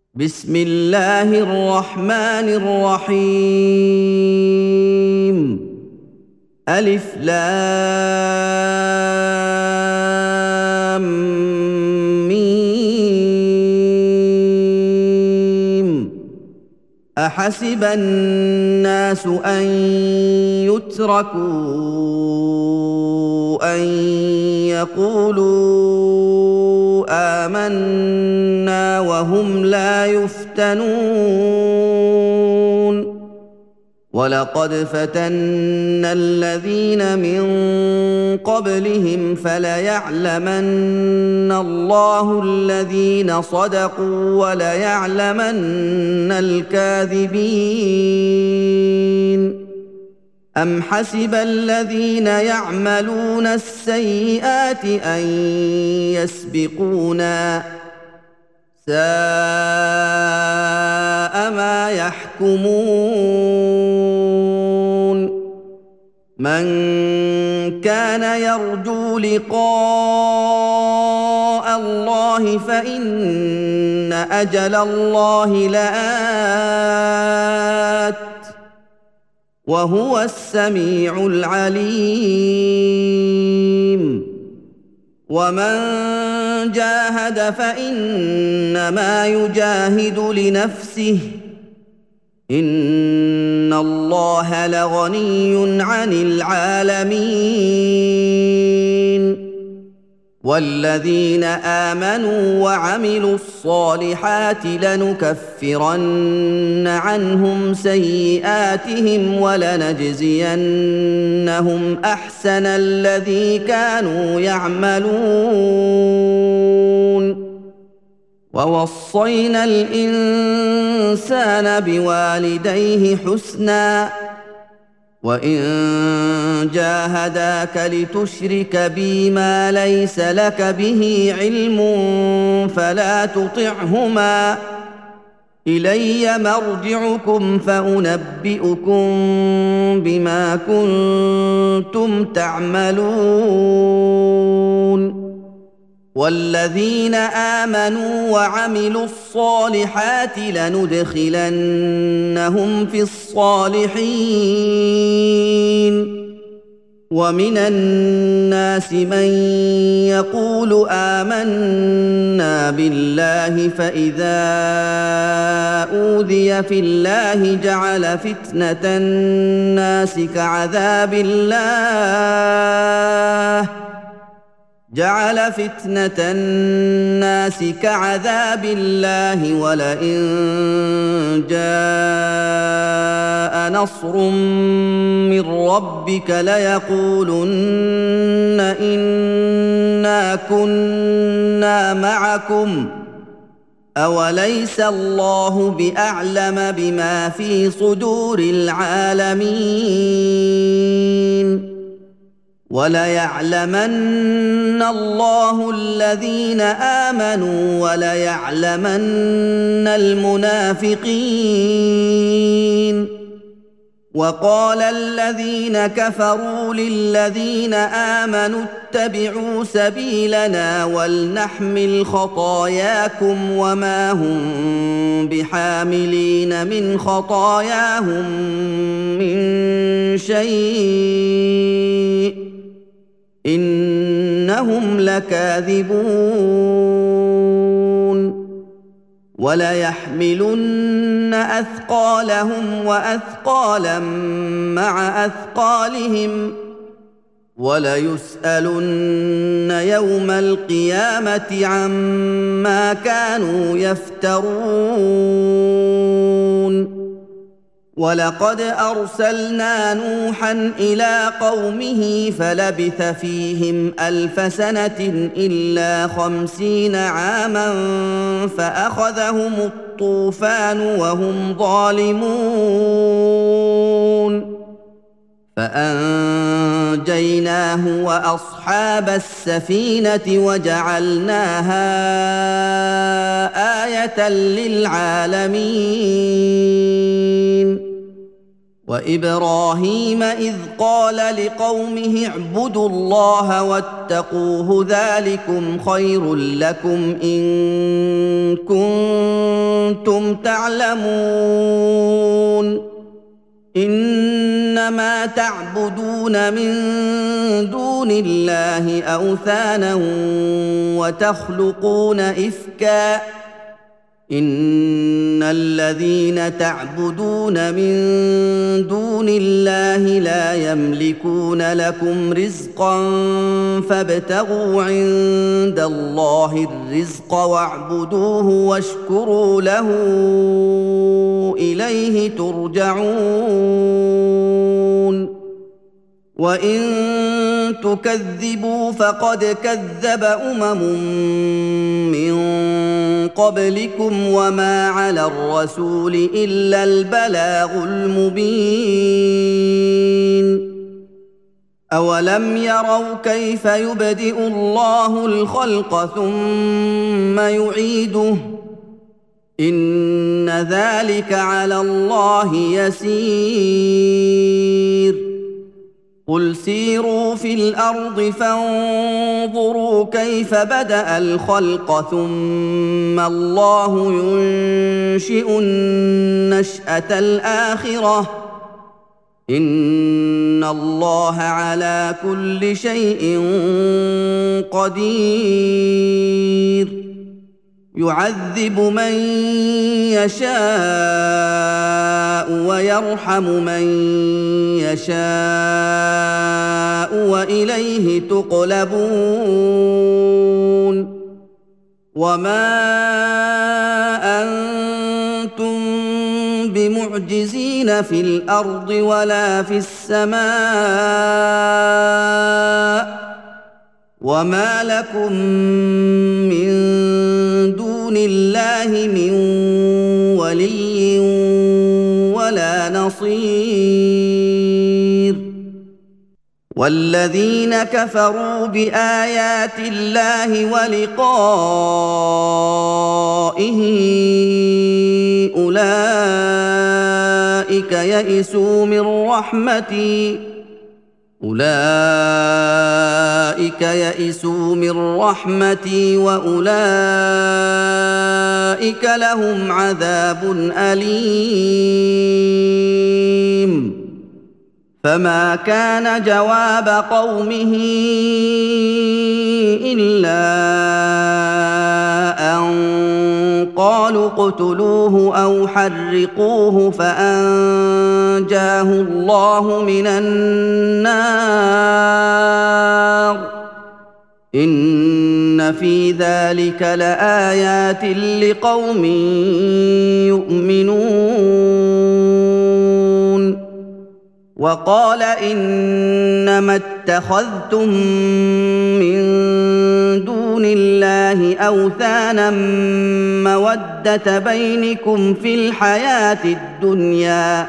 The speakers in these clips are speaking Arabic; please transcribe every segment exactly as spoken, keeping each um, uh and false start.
بسم الله الرحمن الرحيم ألف لام ميم أحسب الناس أن يتركوا أن يقولوا آمنا وهم لا يفتنون ولقد فتنا الذين من قبلهم فليعلمن الله الذين صدقوا وليعلمن الكاذبين أم حسب الذين يعملون السيئات أن يسبقونا ساء ما يحكمون من كان يرجو لقاء الله فإن أجل الله لآت وهو السميع العليم ومن جاهد فإنما يجاهد لنفسه إن الله لغني عن العالمين والذين آمنوا وعملوا الصالحات لنكفرن عنهم سيئاتهم ولنجزينهم أحسن الذي كانوا يعملون ووصينا الإنسان بوالديه حسناً وإن جاهداك لتشرك بي ما ليس لك به علم فلا تطعهما إلي مرجعكم فأنبئكم بما كنتم تعملون والذين آمنوا وعملوا الصالحات لندخلنهم في الصالحين ومن الناس من يقول آمنا بالله فإذا أوذي في الله جعل فتنة الناس كعذاب الله جعل فتنة الناس كعذاب الله ولئن جاء نصر من ربك ليقولن إنا كنا معكم أوليس الله بأعلم بما في صدور العالمين وليعلمن الله الذين آمنوا وليعلمن المنافقين وقال الذين كفروا للذين آمنوا اتبعوا سبيلنا ولنحمل خطاياكم وما هم بحاملين من خطاياهم من شيء إنهم لكاذبون وليحملن أثقالهم وأثقالا مع أثقالهم وليسألن يوم القيامة عما كانوا يفترون ولقد أرسلنا نوحا إلى قومه فلبث فيهم ألف سنة إلا خمسين عاما فأخذهم الطوفان وهم ظالمون فأنجيناه وأصحاب السفينة وجعلناها آية للعالمين وإبراهيم إذ قال لقومه اعبدوا الله واتقوه ذلكم خير لكم إن كنتم كنتم تعلمون إنما تعبدون من دون الله أوثانا وتخلقون إفكا إن الذين تعبدون من دون الله لا يملكون لكم رزقا فابتغوا عند الله الرزق واعبدوه واشكروا له إليه ترجعون وإن تكذبوا فقد كذب أمم من قبلكم وما على الرسول إلا البلاغ المبين أولم يروا كيف يبدئ الله الخلق ثم يعيده إن ذلك على الله يسير قل سيروا في الأرض فانظروا كيف بدأ الخلق ثم الله ينشئ النشأة الآخرة إن الله على كل شيء قدير يعذب من يشاء ويرحم من يشاء وإليه تقلبون وما أنتم بمعجزين في الأرض ولا في السماء وما لكم من دون الله من ولي ولا نصير والذين كفروا بآيات الله ولقائه أولئك يئسوا من رحمتي أولئك يئسوا من رحمتي وأولئك لهم عذاب أليم فما كان جواب قومه إلا أن قالوا اقتلوه أو حرقوه فأنجاه الله من النار إن في ذلك لآيات لقوم يؤمنون وقال إنما اتخذتم من دون الله أوثانا مودة بينكم في الحياة الدنيا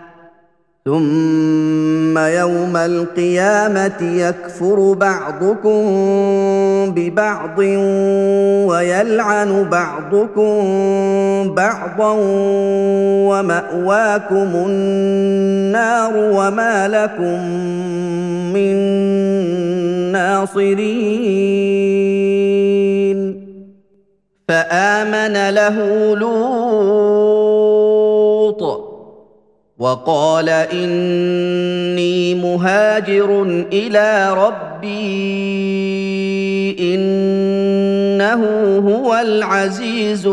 ثم يوم القيامة يكفر بعضكم ببعض ويلعن بعضكم بعضا ومأواكم النار وما لكم من ناصرين فآمن له لوط وقال إني مهاجر إلى ربي إنه هو العزيز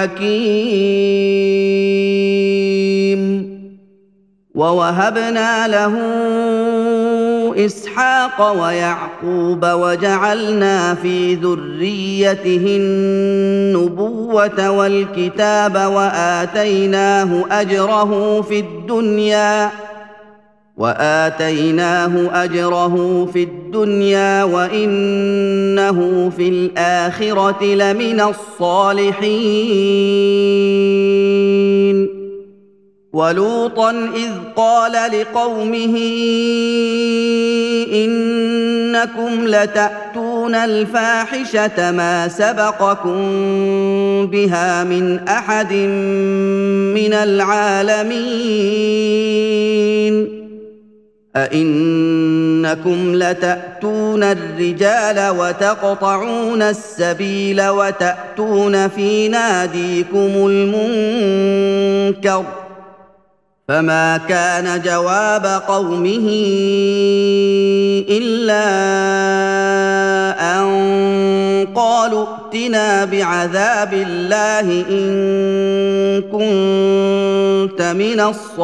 الحكيم ووهبنا له إسحاق ويعقوب وجعلنا في ذريته النبوة والكتاب وآتيناه أجره في الدنيا وآتيناه أجره في الدنيا وإنه في الآخرة لمن الصالحين ولوطا إذ قال لقومه إنكم لتأتون الفاحشة ما سبقكم بها من أحد من العالمين أئنكم لتأتون الرجال وتقطعون السبيل وتأتون في ناديكم المنكر فما كان جواب قومه إلا أن قالوا ائتنا بعذاب الله إن كنت من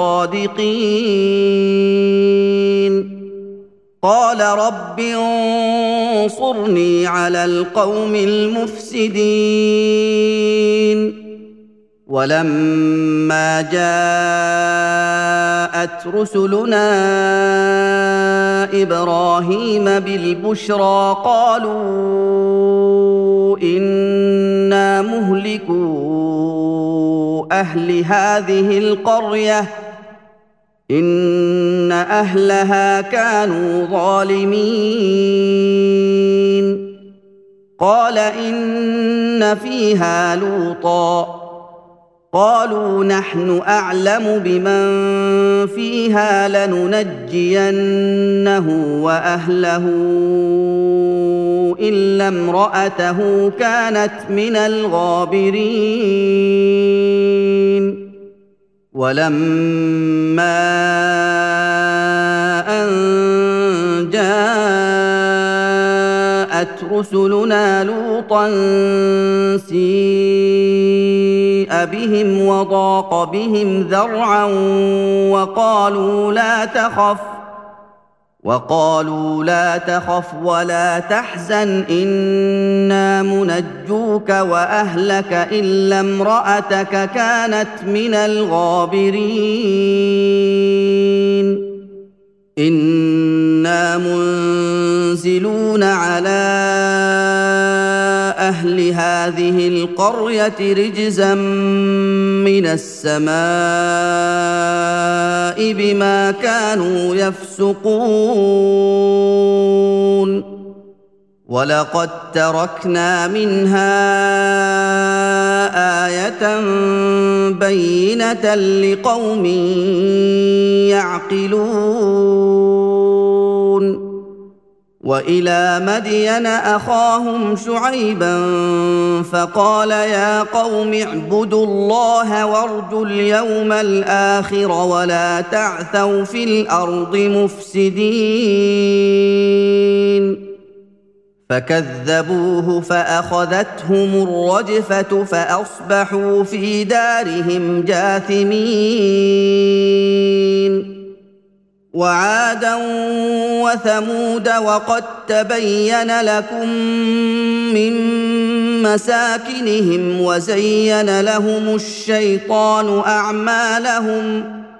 الصادقين قال رب انصرني على القوم المفسدين ولما جاءت رسلنا إبراهيم بالبشرى قالوا إنا مهلكو أهل هذه القرية إن أهلها كانوا ظالمين قال إن فيها لوطا قالوا نحن أعلم بمن فيها لننجينه وأهله إلا امرأته كانت من الغابرين ولما أن جاءت رسلنا لوطا سيء بهم وضاق بهم ذرعا وقالوا لا تخف وقالوا لا تخف ولا تحزن إنا منجوك وأهلك إلا امرأتك كانت من الغابرين إنا منزلون على أهل هذه القرية رجزا من السماء بما كانوا يفسقون ولقد تركنا منها آية بينة لقوم يعقلون وإلى مدين أخاهم شعيبا فقال يا قوم اعبدوا الله وارجوا اليوم الآخر ولا تعثوا في الأرض مفسدين فكذبوه فأخذتهم الرجفة فأصبحوا في دارهم جاثمين وعادا وثمود وقد تبين لكم من مساكنهم وزين لهم الشيطان أعمالهم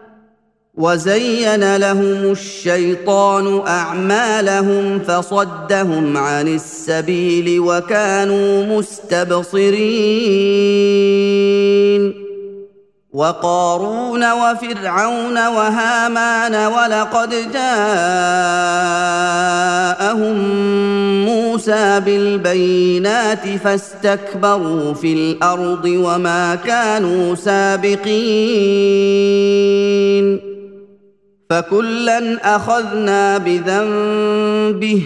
وزين لهم الشيطان أعمالهم فصدهم عن السبيل وكانوا مستبصرين وقارون وفرعون وهامان ولقد جاءهم موسى بالبينات فاستكبروا في الأرض وما كانوا سابقين فكلا أخذنا بذنبه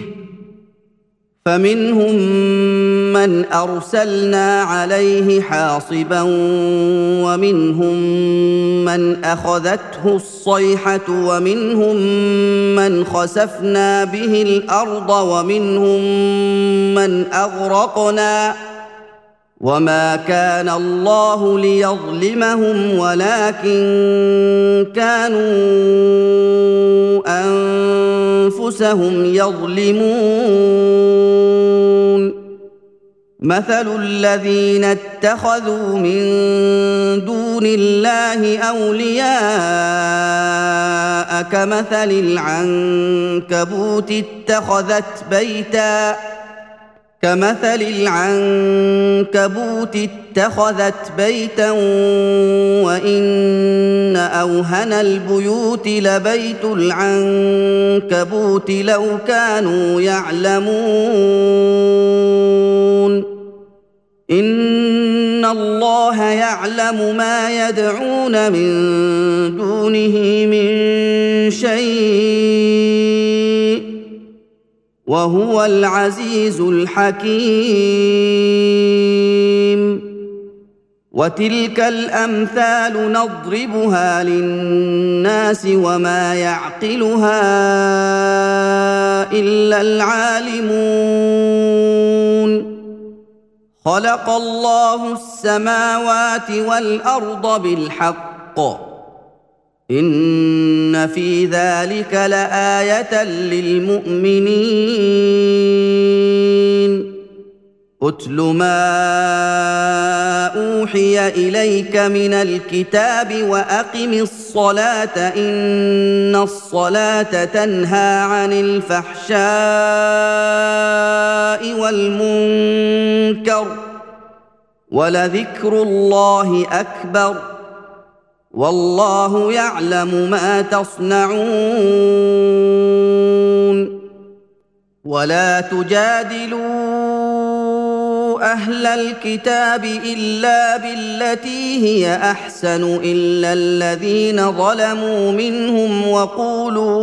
فمنهم من أرسلنا عليه حاصبا ومنهم من أخذته الصيحة ومنهم من خسفنا به الأرض ومنهم من أغرقنا وما كان الله ليظلمهم ولكن كانوا أنفسهم يظلمون مثل الذين اتخذوا من دون الله أولياء كمثل العنكبوت اتخذت بيتاً كمثل العنكبوت اتخذت بيتا وإن أوهن البيوت لبيت العنكبوت لو كانوا يعلمون إن إن الله يعلم ما يدعون من دونه من شيء وهو العزيز الحكيم وتلك الأمثال نضربها للناس وما يعقلها إلا العالمون خلق الله السماوات والأرض بالحق إن في ذلك لآية للمؤمنين أتل ما أوحي إليك من الكتاب وأقم الصلاة إن الصلاة تنهى عن الفحشاء والمنكر ولذكر الله أكبر والله يعلم ما تصنعون ولا تجادلوا أهل الكتاب إلا بالتي هي أحسن إلا الذين ظلموا منهم وقولوا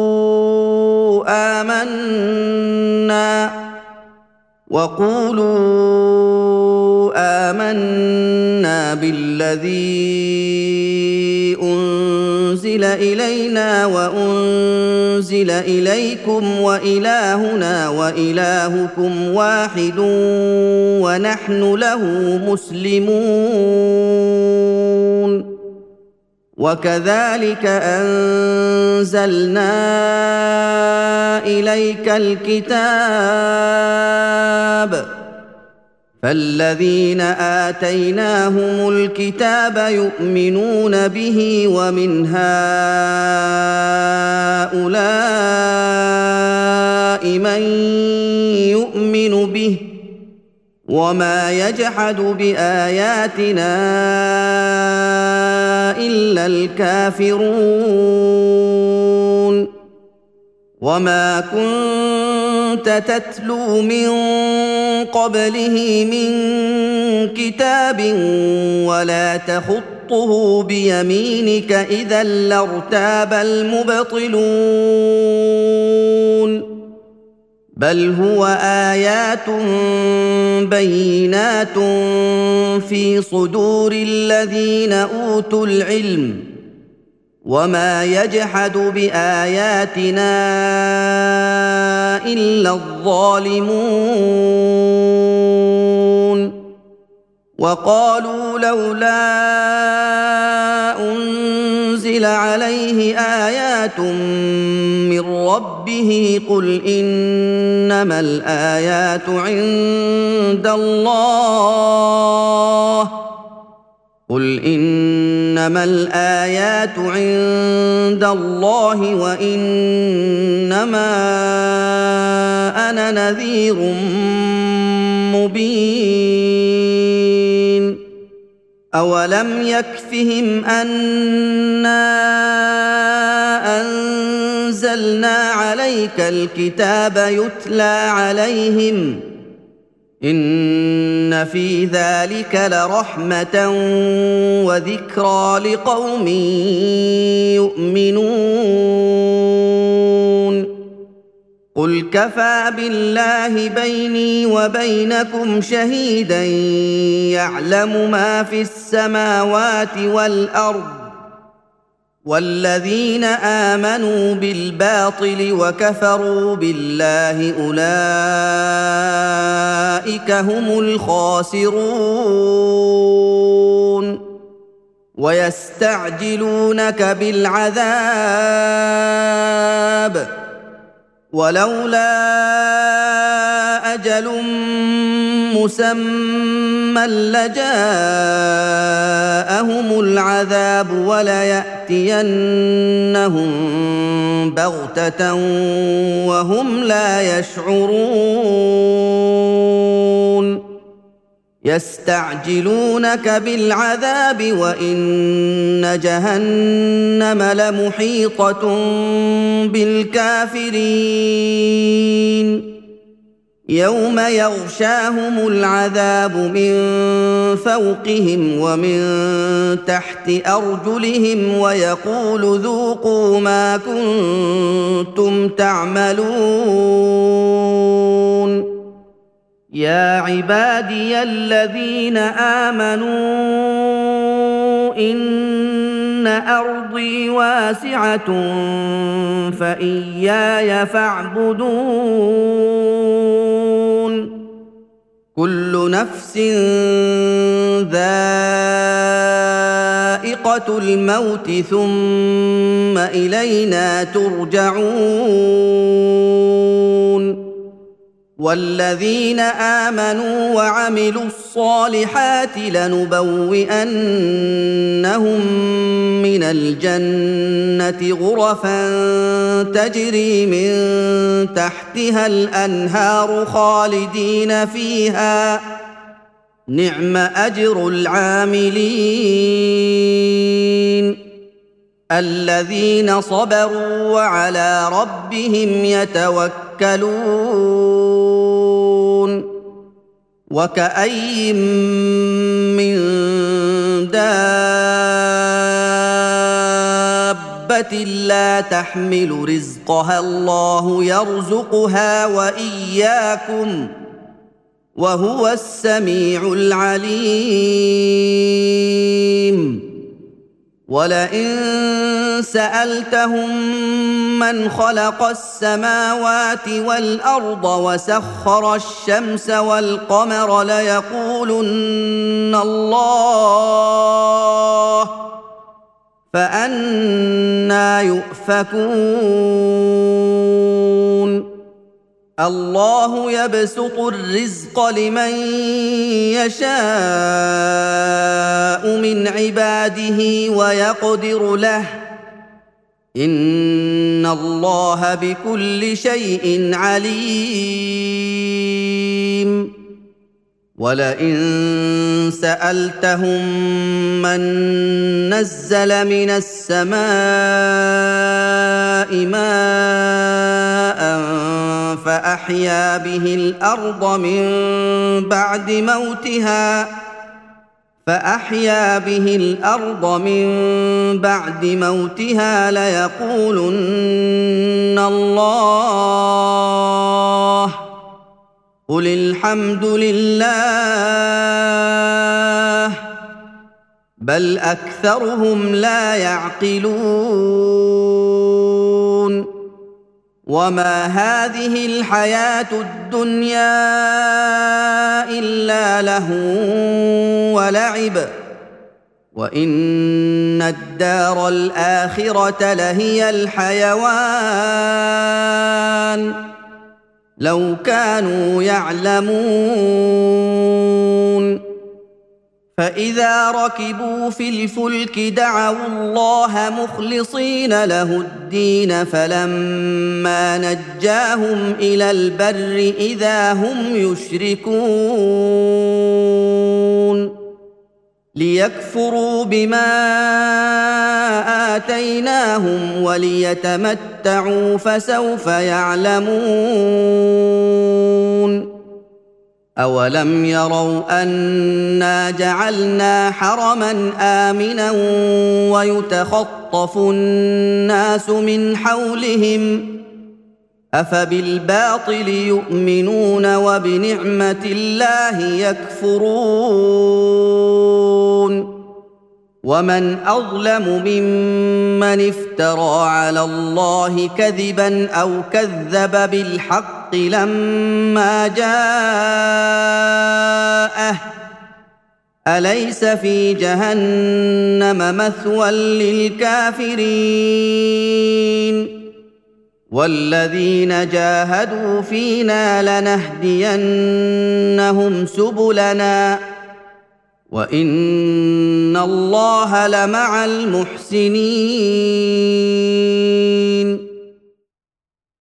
آمنا وقولوا آمنا بالذي أنزل إلينا وأنزل إليكم وإلهنا وإلهكم واحد ونحن له مسلمون وكذلك أنزلنا إليك الكتاب فالذين آتيناهم الكتاب يؤمنون به ومن هؤلاء من يؤمن به وما يجحد بآياتنا إلا الكافرون وما كنت تتلو من قبله من كتاب ولا تخطه بيمينك إذا لارتاب المبطلون بل هو آيات بينات في صدور الذين أوتوا العلم وما يجحد بآياتنا إلا الظالمون وقالوا لولا أنزل عليه آيات من ربه قل إنما الآيات عند الله قل إنما الآيات عند الله وإنما أنا نذير مبين أولم يكفهم أنا أنزلنا عليك الكتاب يتلى عليهم إن في ذلك لرحمة وذكرى لقوم يؤمنون قل كفى بالله بيني وبينكم شهيدا يعلم ما في السماوات والأرض والذين آمنوا بالباطل وكفروا بالله أولئك هم الخاسرون ويستعجلونك بالعذاب ولولا أجل مسمى لجاءهم العذاب وليأتينهم بغتة وهم لا يشعرون يستعجلونك بالعذاب وإن جهنم لمحيطة بالكافرين يوم يغشاهم العذاب من فوقهم ومن تحت أرجلهم ويقول ذوقوا ما كنتم تعملون يا عبادي الذين آمنوا إن أرضي واسعة فإياي فاعبدون كل نفس ذائقة الموت ثم إلينا ترجعون والذين آمنوا وعملوا الصالحات لنبوئنهم من الجنة غرفا تجري من تحتها الأنهار خالدين فيها نعم أجر العاملين الذين صبروا وعلى ربهم يتوكلون وكأي من دابة لا تحمل رزقها الله يرزقها وإياكم وهو السميع العليم ولئن سألتهم من خلق السماوات والأرض وسخر الشمس والقمر ليقولن الله فأنى يؤفكون الله يبسط الرزق لمن يشاء من عباده ويقدر له إن الله بكل شيء عليم ولئن سألتهم من نزل من السماء ماء فأحيا به الأرض من بعد موتها فأحيا به الأرض من بعد موتها ليقولن الله قل الحمد لله بل أكثرهم لا يعقلون وما هذه الحياة الدنيا إلا لهو ولعب وإن الدار الآخرة لهي الحيوان لو كانوا يعلمون فإذا ركبوا في الفلك دعوا الله مخلصين له الدين فلما نجاهم إلى البر إذا هم يشركون ليكفروا بما آتيناهم وليتمتعوا فسوف يعلمون أولم يروا أنا جعلنا حرما آمنا ويتخطف الناس من حولهم أفبالباطل يؤمنون وبنعمة الله يكفرون ومن أظلم ممن افترى على الله كذبا أو كذب بالحق لما جاءه أليس في جهنم مثوى للكافرين والذين جاهدوا فينا لنهدينهم سبلنا وإن الله لمع المحسنين